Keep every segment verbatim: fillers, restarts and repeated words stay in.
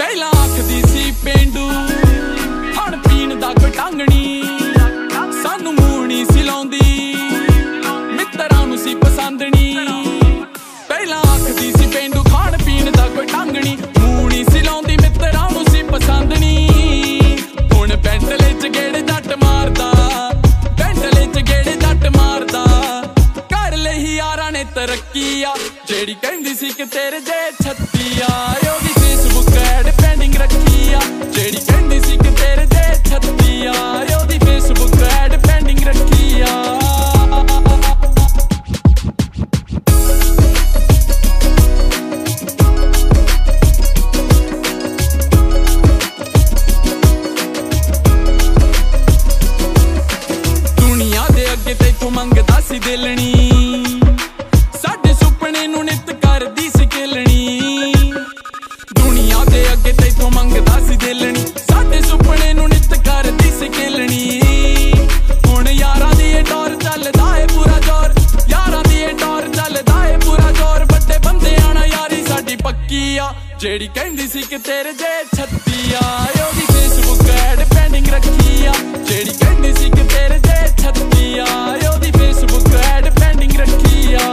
ਪਹਿਲਾਂ ਆਖਦੀ ਸੀ ਪੇਂਡੂ ਖਾਣ ਪੀਣ ਦਾ ਕੋਈ ਟਾਂਗਣੀ, ਸਾਨੂੰ ਮੂੰਹ ਨਹੀਂ ਸੀ ਲਾਉਂਦੀ ਮਿੱਤਰਾਂ ਨੂੰ ਸੀ ਪਸੰਦਣੀ। ਪਹਿਲਾਂ ਆਖਦੀ ਸੀ ਪੇਂਡੂ ਖਾਣ ਪੀਣ ਦਾ ਕੋਈ ਟਾਂਗਣੀ, ਮੂੰਹ ਨਹੀਂ ਸੀ ਲਾਉਂਦੀ ਮਿੱਤਰਾਂ ਨੂੰ ਸੀ ਪਸੰਦਣੀ। ਹੁਣ ਬੈਂਟਲੇ ਚ ਗੇੜੇ ਜੱਟ ਮਾਰਦਾ, ਬੈਂਟਲੇ ਚ ਗੇੜੇ ਜੱਟ ਮਾਰਦਾ, ਕਰ ਲਈ ਯਾਰਾਂ ਨੇ ਤਰੱਕੀ ਆ। ਜਿਹੜੀ ਕਹਿੰਦੀ ਸੀ ਕਿ ਤੇਰੇ ਜੇ ਛੱਤੀ ਆ, ਉਹਦੀ ਫੇਸਬੁੱਕ ਐਡ ਪੈਂਡਿੰਗ ਰੱਖੀ ਆ। ਜਿਹੜੀ ਕਹਿੰਦੀ ਸੀ ਕਿ ਤੇਰੇ ਜੇ ਛੱਤੀ ਆ, ਉਹਦੀ ਫੇਸਬੁੱਕ ਐਡ ਪੈਂਡਿੰਗ ਰੱਖੀ ਆ। ਦੁਨੀਆ ਦੇ ਅੱਗੇ ਤੈਥੋਂ ਮੰਗਦਾ ਸੀ ਦਿਲਣੀ, ਸਾਡੇ ਸੁਪਨੇ ਨੂੰ ਨਿੱਤ ਕਰਦੀ ਸੀ ਖੇਲਣੀ। ਦੁਨੀਆ ਦੇ ਅੱਗੇ ਤੈਥੋਂ ਮੰਗਦਾ ਸੀ ਦਿਲਣੀ, ਸਾਡੇ ਸੁਪਨੇ ਨੂੰ ਨਿੱਤ ਕਰਦੀ ਸੀ ਖੇਲਣੀ। ਹੁਣ ਯਾਰਾਂ ਦੀ ਇਹ ਟੌਰ ਚੱਲਦਾ ਏ ਪੂਰਾ ਜ਼ੋਰ, ਯਾਰਾਂ ਦੀ ਇਹ ਟੌਰ ਚੱਲਦਾ ਏ ਪੂਰਾ ਜ਼ੋਰ। ਵੱਡੇ ਬੰਦਿਆਂ ਨਾਲ ਯਾਰੀ ਸਾਡੀ ਪੱਕੀ ਆ। ਜਿਹੜੀ ਕਹਿੰਦੀ ਸੀ ਕਿ ਤੇਰੇ ਜੇ ਛੱਤੀ ਆ, ਉਹਦੀ ਫੇਸਬੁੱਕ ਐਡ ਪੈਂਡਿੰਗ ਰੱਖੀ ਆ। ਜਿਹੜੀ ਕਹਿੰਦੀ ਸੀ ਕਿ ਤੇਰੇ ਜੇ ਛੱਤੀ ਆ, ਉਹਦੀ ਫੇਸਬੁੱਕ ਐਡ ਪੈਂਡਿੰਗ ਰੱਖੀ ਆ।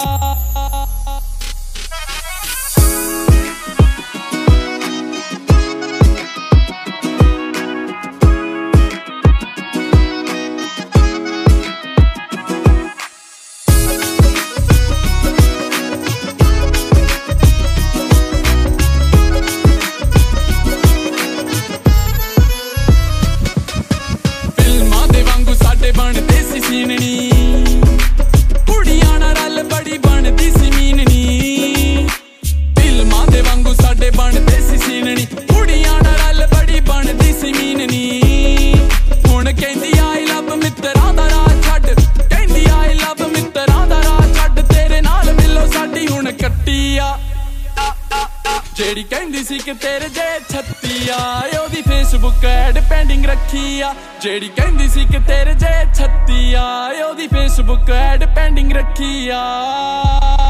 ਬਣਦੇ ਸੀ ਸੀਨਣੀ, ਕੁੜੀਆਂ ਨਾਲ ਰਲ ਬੜੀ ਬਣਦੀ ਸੀ ਮੀਨਣੀ। ਫਿਲਮਾਂ ਦੇ ਵਾਂਗੂ ਸਾਡੇ ਬਣਦੇ ਸੀ ਸੀਨਣੀ, ਕੁੜੀਆਂ ਨਾਲ ਰਲ ਬੜੀ ਬਣਦੀ ਸੀ ਮੀਨਣੀ। ਹੁਣ ਕਹਿੰਦੀ ਆਈ ਲਵ ਮਿੱਤਰਾਂ ਦਾ ਰਾਹ ਛੱਡ, ਕਹਿੰਦੀ ਆਈ ਲਵ ਮਿੱਤਰਾਂ ਦਾ ਰਾਹ ਛੱਡ, ਤੇਰੇ ਨਾਲ ਮਿਲੋ ਸਾਡੀ ਹੁਣ ਕੱਟੀ ਆ। ਜਿਹੜੀ ਕਹਿੰਦੀ ਸੀ ਕਿ ਤੇਰੇ ਜੇ ਛੱਤੀ ਆ, ਉਹਦੀ ਫੇਸਬੁੱਕ ਐਡ ਪੈਂਡਿੰਗ ਰੱਖੀ ਆ। ਜਿਹੜੀ ਕਹਿੰਦੀ ਸੀ ਕਿ ਤੇਰੇ ਜੇ ਛੱਤੀ ਆ, ਉਹਦੀ ਫੇਸਬੁੱਕ ਐਡ ਪੈਂਡਿੰਗ ਰੱਖੀ ਆ।